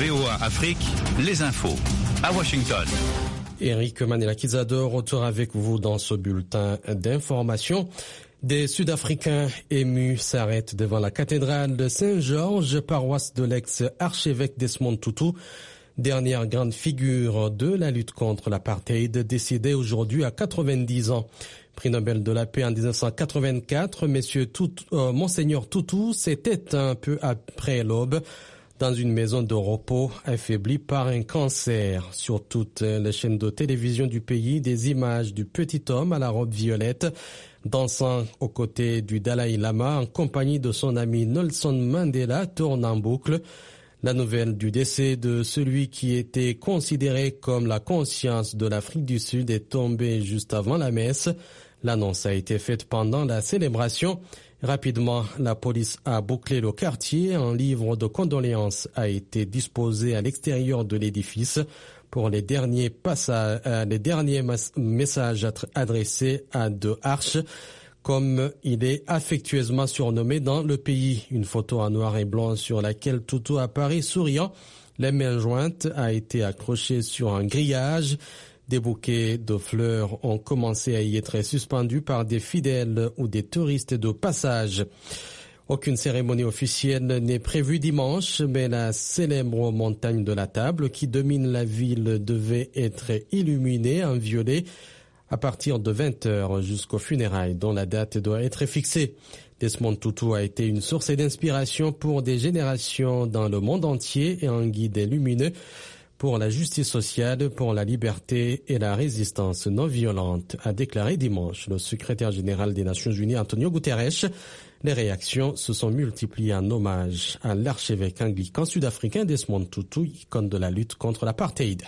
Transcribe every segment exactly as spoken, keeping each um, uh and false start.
V O A Afrique, les infos. À Washington. Eric Manela-Kizado, retour avec vous dans ce bulletin d'information. Des Sud-Africains émus s'arrêtent devant la cathédrale de Saint-Georges, paroisse de l'ex-archevêque Desmond Tutu, dernière grande figure de la lutte contre l'apartheid, décédé aujourd'hui à quatre-vingt-dix ans. Prix Nobel de la paix en dix-neuf cent quatre-vingt-quatre, Monsieur Tutu, euh, Monseigneur Tutu s'était un peu après l'aube dans une maison de repos affaiblie par un cancer. Sur toutes les chaînes de télévision du pays, des images du petit homme à la robe violette dansant aux côtés du Dalai Lama en compagnie de son ami Nelson Mandela tournent en boucle. La nouvelle du décès de celui qui était considéré comme la conscience de l'Afrique du Sud est tombée juste avant la messe. L'annonce a été faite pendant la célébration. Rapidement, la police a bouclé le quartier. Un livre de condoléances a été disposé à l'extérieur de l'édifice pour les derniers passages, euh, les derniers messages adressés à De Arche, comme il est affectueusement surnommé dans le pays. Une photo en noir et blanc sur laquelle Tutu apparaît souriant. Les mains jointes a été accrochée sur un grillage. Des bouquets de fleurs ont commencé à y être suspendus par des fidèles ou des touristes de passage. Aucune cérémonie officielle n'est prévue dimanche, mais la célèbre montagne de la Table qui domine la ville devait être illuminée en violet à partir de vingt heures jusqu'aux funérailles dont la date doit être fixée. Desmond Tutu a été une source d'inspiration pour des générations dans le monde entier et un guide lumineux pour la justice sociale, pour la liberté et la résistance non violente, a déclaré dimanche le secrétaire général des Nations Unies Antonio Guterres. Les réactions se sont multipliées en hommage à l'archevêque anglican sud-africain Desmond Tutu, icône de la lutte contre l'apartheid.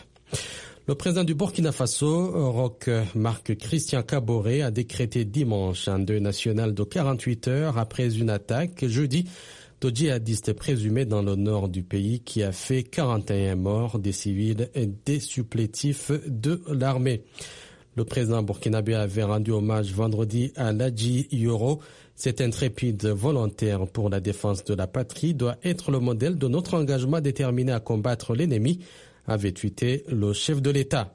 Le président du Burkina Faso, Roch Marc Christian Kaboré, a décrété dimanche un deuil national de quarante-huit heures après une attaque jeudi de djihadistes présumés dans le nord du pays qui a fait quarante et un morts, des civils et des supplétifs de l'armée. Le président burkinabé avait rendu hommage vendredi à Ladji Yoro. Cet intrépide volontaire pour la défense de la patrie doit être le modèle de notre engagement déterminé à combattre l'ennemi, avait tweeté le chef de l'État.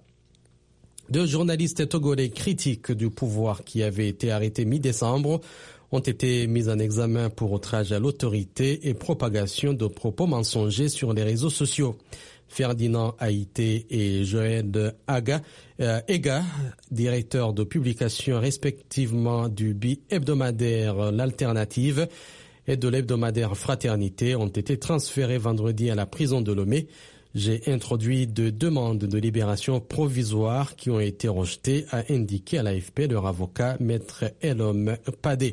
Deux journalistes togolais critiques du pouvoir qui avaient été arrêtés mi-décembre ont été mis en examen pour outrage à l'autorité et propagation de propos mensongers sur les réseaux sociaux. Ferdinand Haïté et Joël Aga, euh, Ega, directeurs de publication respectivement du bi-hebdomadaire L'Alternative et de l'hebdomadaire Fraternité, ont été transférés vendredi à la prison de Lomé. J'ai introduit deux demandes de libération provisoire qui ont été rejetées, a indiqué à l'A F P leur avocat, maître Elom Padé.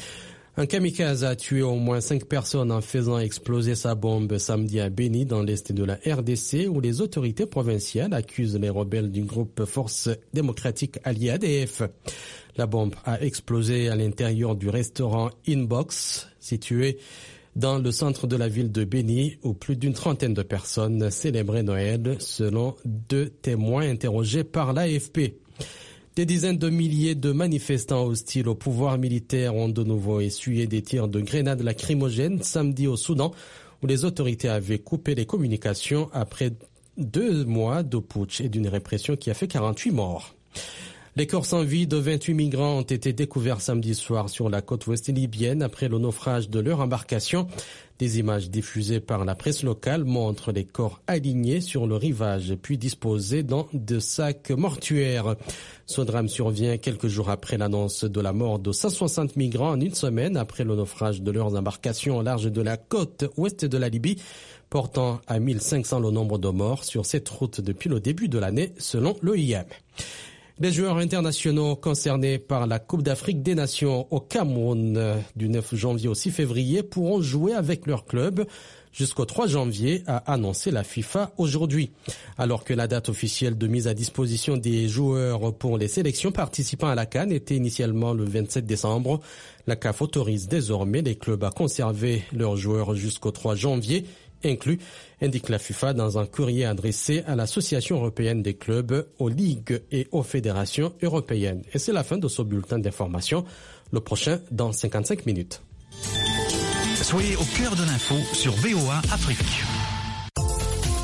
Un kamikaze a tué au moins cinq personnes en faisant exploser sa bombe samedi à Beni, dans l'est de la R D C, où les autorités provinciales accusent les rebelles du groupe Force démocratique alliée A D F. La bombe a explosé à l'intérieur du restaurant Inbox, situé dans le centre de la ville de Beni, où plus d'une trentaine de personnes célébraient Noël, selon deux témoins interrogés par l'A F P. Des dizaines de milliers de manifestants hostiles au pouvoir militaire ont de nouveau essuyé des tirs de grenades lacrymogènes samedi au Soudan, où les autorités avaient coupé les communications après deux mois de putsch et d'une répression qui a fait quarante-huit morts. Les corps sans vie de vingt-huit migrants ont été découverts samedi soir sur la côte ouest libyenne après le naufrage de leur embarcation. Des images diffusées par la presse locale montrent les corps alignés sur le rivage puis disposés dans des sacs mortuaires. Ce drame survient quelques jours après l'annonce de la mort de cent soixante migrants en une semaine après le naufrage de leurs embarcations au large de la côte ouest de la Libye, portant à mille cinq cents le nombre de morts sur cette route depuis le début de l'année, selon l'O I M. Les joueurs internationaux concernés par la Coupe d'Afrique des Nations au Cameroun du neuf janvier au six février pourront jouer avec leur club jusqu'au trois janvier, a annoncé la FIFA aujourd'hui. Alors que la date officielle de mise à disposition des joueurs pour les sélections participant à la CAN était initialement le vingt-sept décembre, la C A F autorise désormais les clubs à conserver leurs joueurs jusqu'au trois janvier inclus, indique la FIFA dans un courrier adressé à l'Association européenne des clubs, aux ligues et aux fédérations européennes. Et c'est la fin de ce bulletin d'information. Le prochain dans cinquante-cinq minutes. Soyez au cœur de l'info sur V O A Afrique.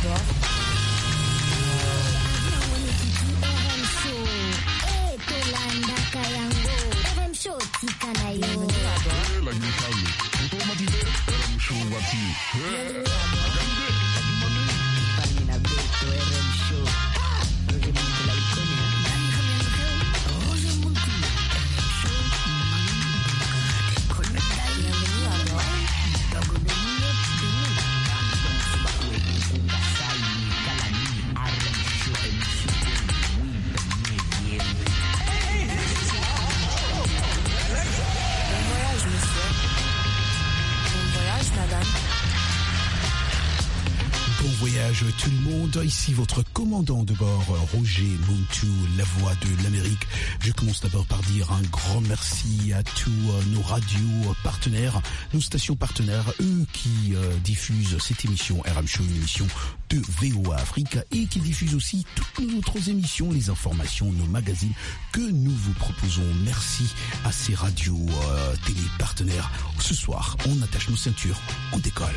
Tout le monde, ici votre commandant de bord, Roger Muntu, la voix de l'Amérique. Je commence d'abord par dire un grand merci à tous nos radios partenaires, nos stations partenaires, eux qui euh, diffusent cette émission R M Show, une émission de V O A Afrique, et qui diffusent aussi toutes nos autres émissions, les informations, nos magazines que nous vous proposons. Merci à ces radios euh, télé partenaires. Ce soir, on attache nos ceintures, on décolle.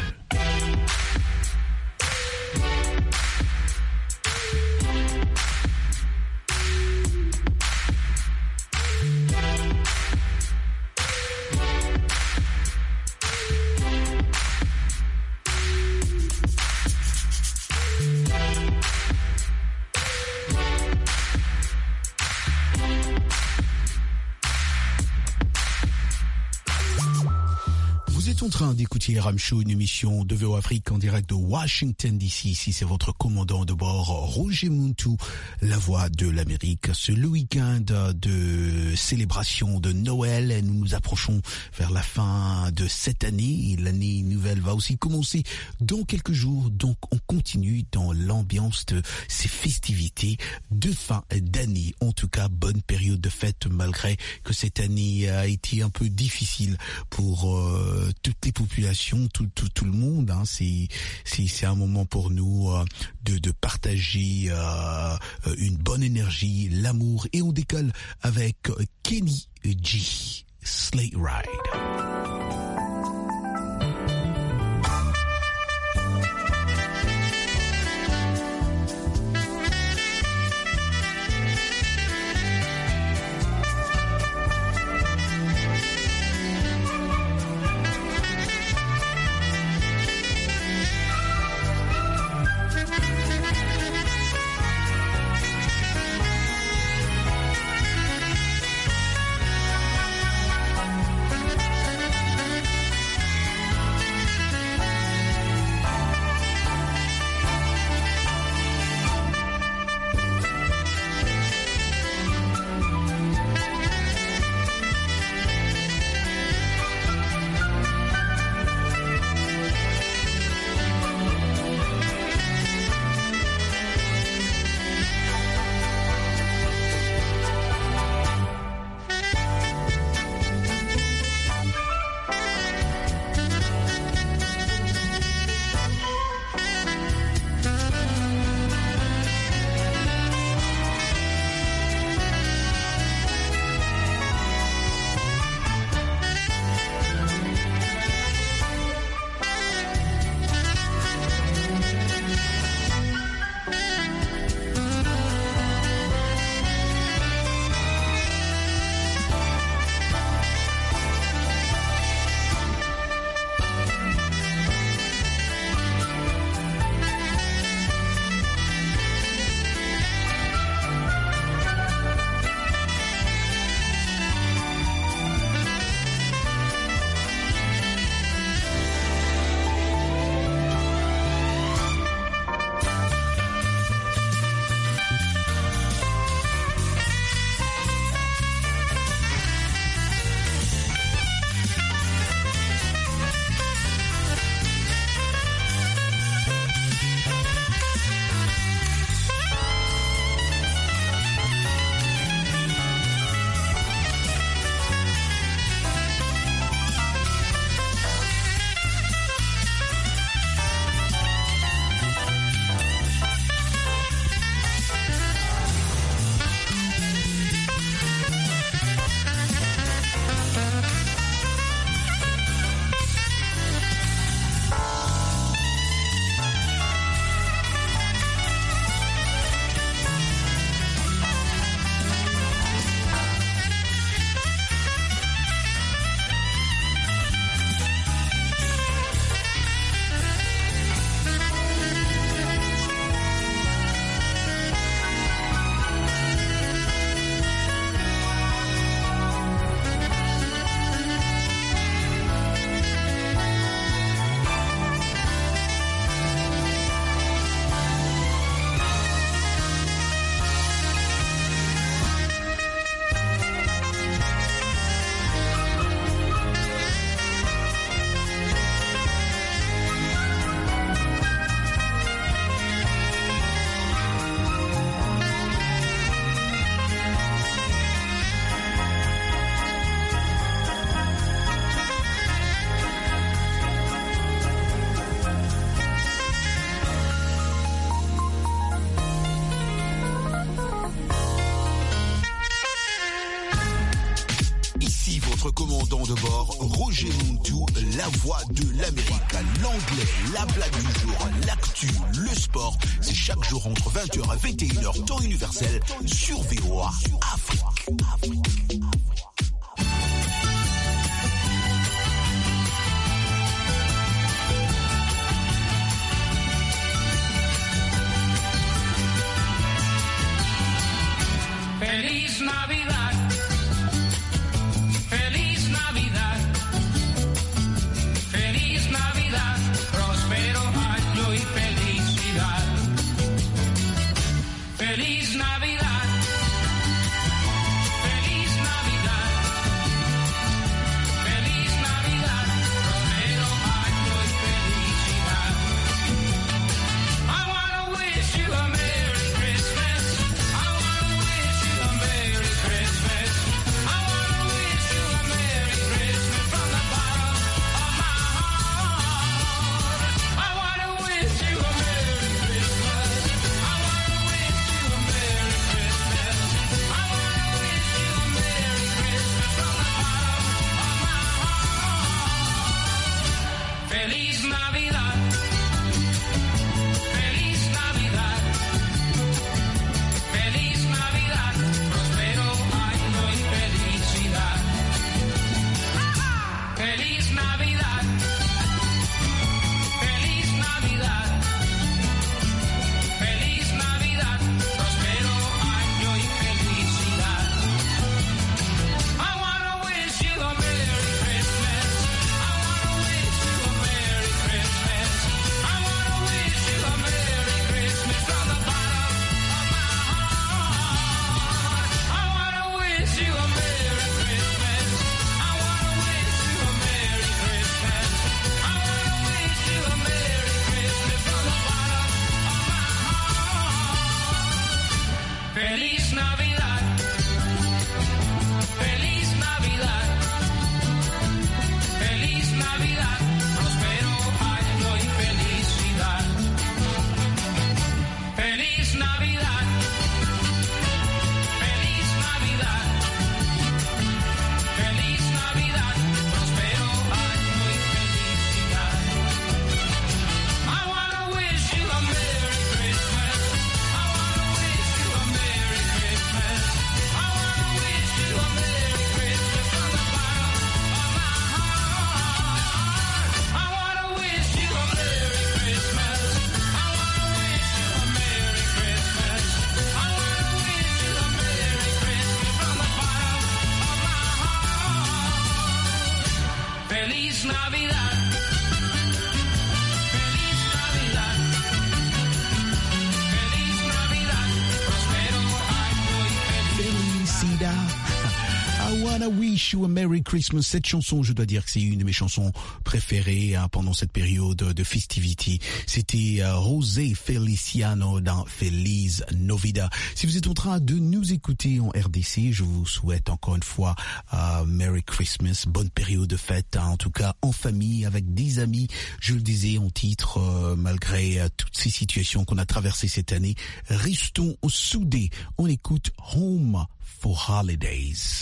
En train d'écouter R M Show, une émission de V O Afrique en direct de Washington D C. Ici, c'est votre commandant de bord, Roger Muntu, la voix de l'Amérique. C'est le week-end de célébration de Noël et nous nous approchons vers la fin de cette année. L'année nouvelle va aussi commencer dans quelques jours. Donc, on continue dans l'ambiance de ces festivités de fin d'année. En tout cas, bonne période de fête malgré que cette année a été un peu difficile pour euh, toutes les populations, tout, tout, tout le monde. Hein. C'est, c'est, c'est un moment pour nous euh, de, de partager euh, une bonne énergie, l'amour. Et on décolle avec Kenny G, Sleigh Ride. Thank commandant de bord, Roger Muntu, la voix de l'Amérique. L'anglais, la blague du jour, l'actu, le sport, c'est chaque jour entre vingt heures et vingt et une heures, temps universel, sur V O A Afrique. Afrique. Feliz Navidad, feliz Navidad, feliz Navidad, próspero año y felicidad. Feliz Navidad, feliz Navidad, feliz Navidad, próspero año y felicidad. I wanna wish you a Merry Christmas. I wanna wish you a Merry Christmas. I wanna wish you a Merry Christmas from the bottom of my heart. I wanna wish you a Merry Christmas. I wanna wish you a Merry Christmas. I wanna wish you a Merry Christmas from the bottom of my heart. Feliz Navidad. Feliz Navidad. Feliz Navidad, próspero año y felicidad. Feliz Navidad. Feliz Navidad. Feliz Navidad, próspero año y felicidad. I wanna wish you a Merry Christmas. I wanna wish you a Merry Christmas. I wanna wish you a Merry Christmas from the bottom of my heart. I wanna wish you a Merry Christmas. I wanna wish you a Merry Christmas. I wanna wish you a Merry Christmas from the bottom of my heart. Feliz Navidad. Feliz Navidad. Feliz Navidad, próspero año y felicidad. Feliz Navidad. Feliz Navidad. Feliz Navidad, próspero año y felicidad. I wanna wish you a Merry Christmas. I wanna wish you a Merry Christmas. I wanna wish you a Merry Christmas from the bottom of my heart. I wanna wish you a Merry Christmas. I wanna wish you a Merry Christmas. I wanna wish you a Merry Christmas from the bottom of my heart. Feliz Navidad. Feliz Navidad. Feliz Navidad, próspero año y felicidad. Felicidad. I wanna wish you a Merry Christmas. Cette chanson, je dois dire que c'est une de mes chansons préférées hein, pendant cette période de festivity. C'était euh, José Feliciano dans Feliz Navidad. Si vous êtes en train de nous écouter en R D C, je vous souhaite encore une fois euh, Merry Christmas, bonne période de fête, hein, en tout cas en famille, avec des amis. Je le disais en titre, euh, malgré euh, toutes ces situations qu'on a traversées cette année, restons soudés. On écoute Home for Holidays.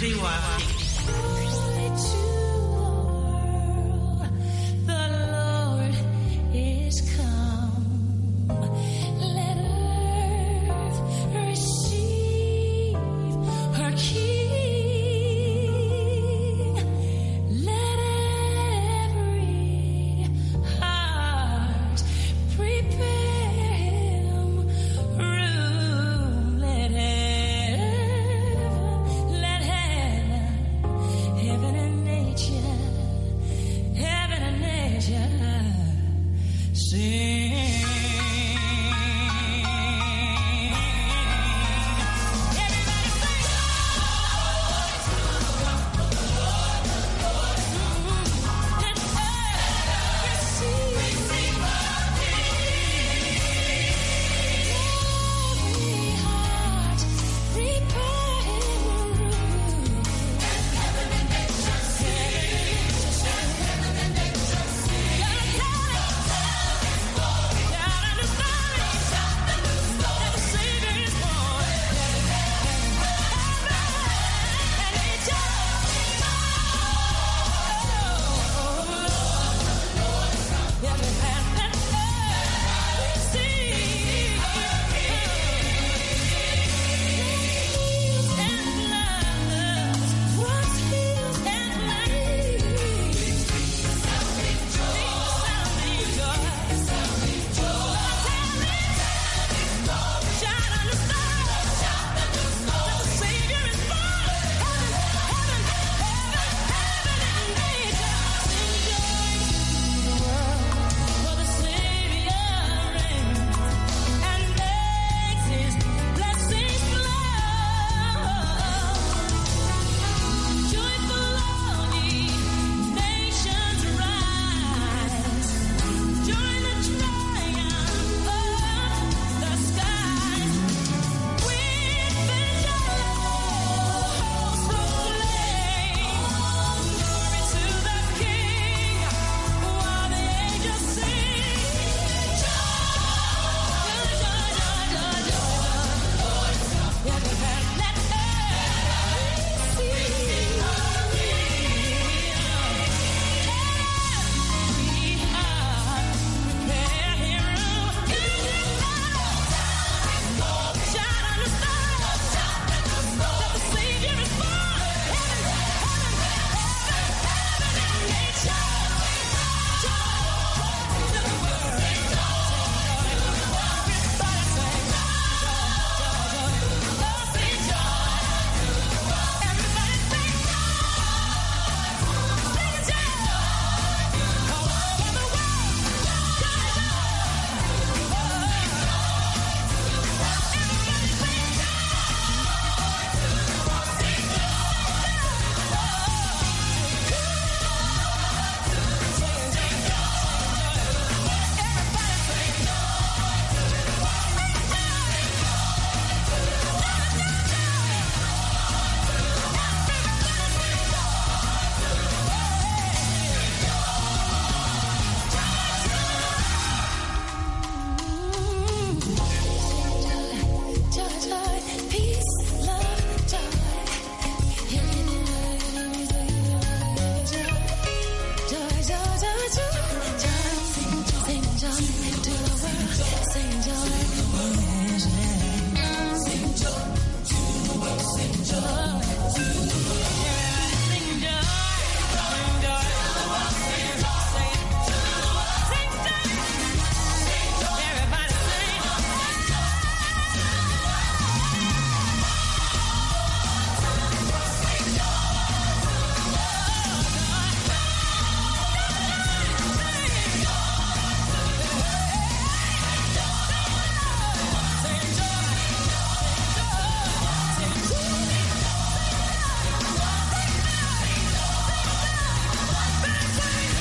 Zéro Afrique.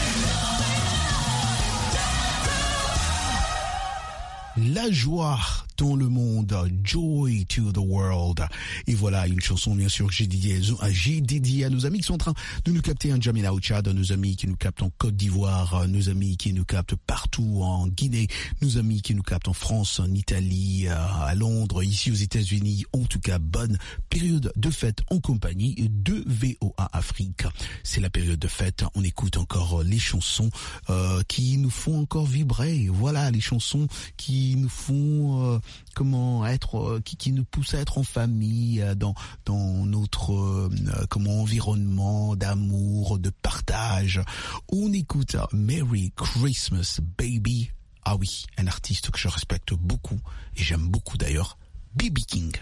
La joie dans le monde. Joy to the world. Et voilà une chanson bien sûr que j'ai dédiée, j'ai dédiée à nos amis qui sont en train de nous capter en Jamina au Tchad, nos amis qui nous captent en Côte d'Ivoire, nos amis qui nous captent partout en Guinée, nos amis qui nous captent en France, en Italie, à Londres, ici aux États-Unis. En tout cas, bonne période de fête en compagnie de V O A Afrique. C'est la période de fête. On écoute encore les chansons euh, qui nous font encore vibrer. Voilà, les chansons qui nous font euh, comment être, euh, qui, qui nous poussent à être en famille, euh, dans dans notre euh, comment environnement d'amour, de partage. On écoute Merry Christmas Baby. Ah oui, un artiste que je respecte beaucoup et j'aime beaucoup d'ailleurs, B B King.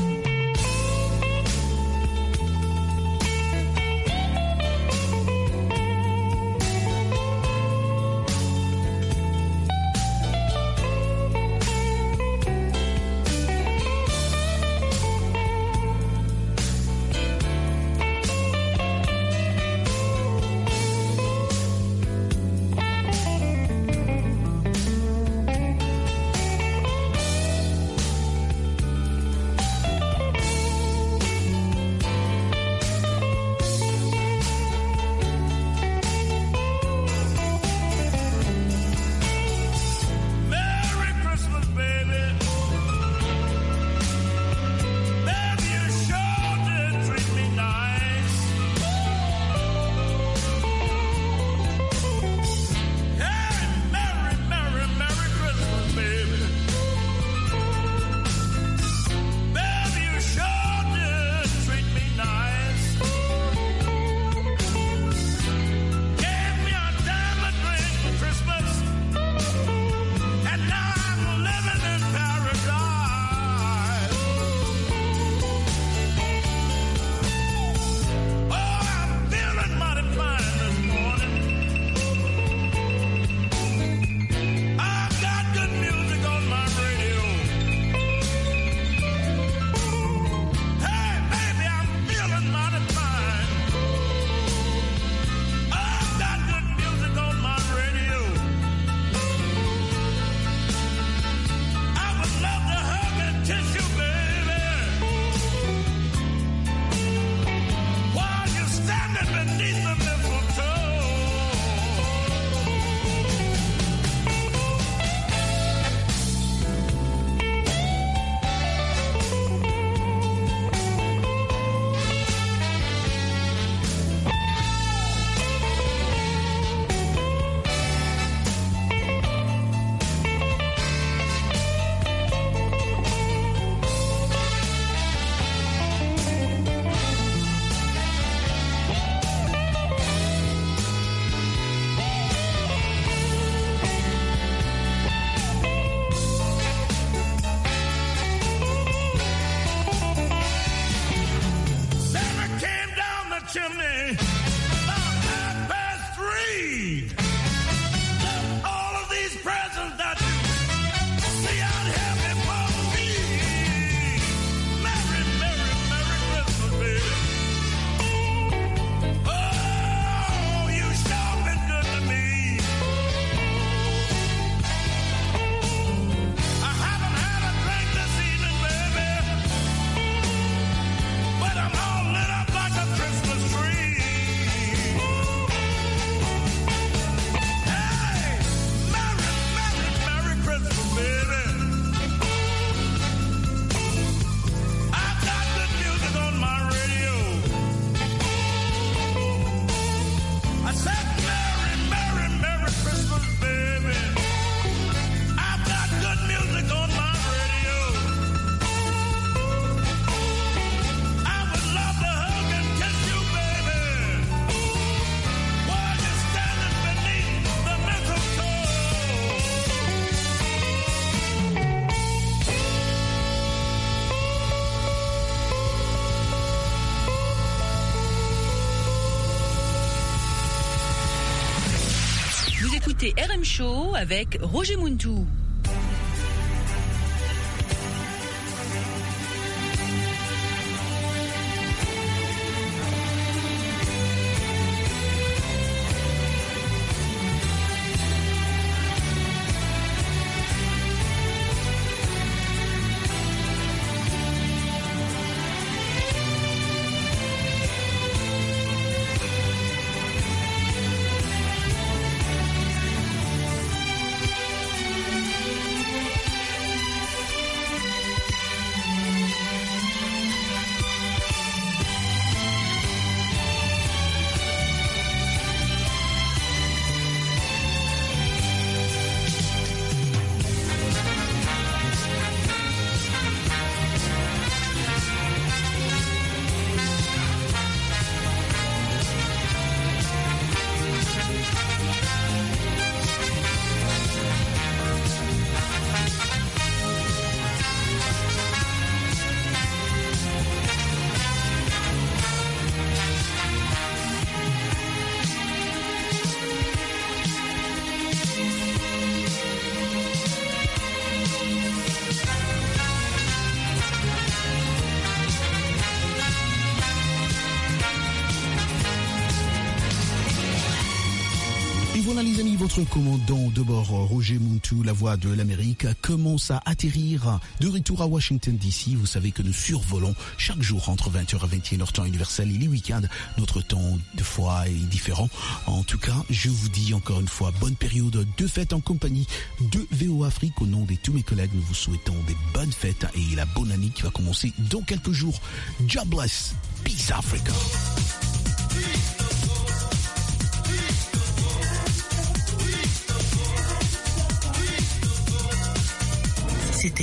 écoutez R M Show avec Roger Muntou. votre commandant de bord, Roger Muntu, la voix de l'Amérique, commence à atterrir de retour à Washington D C. Vous savez que nous survolons chaque jour entre vingt heures et vingt et une heures temps universel et les week-ends. Notre temps, de fois, est différent. En tout cas, je vous dis encore une fois, bonne période de fête en compagnie de V O Afrique. Au nom de tous mes collègues, nous vous souhaitons des bonnes fêtes et la bonne année qui va commencer dans quelques jours. God bless. Peace Africa. Peace.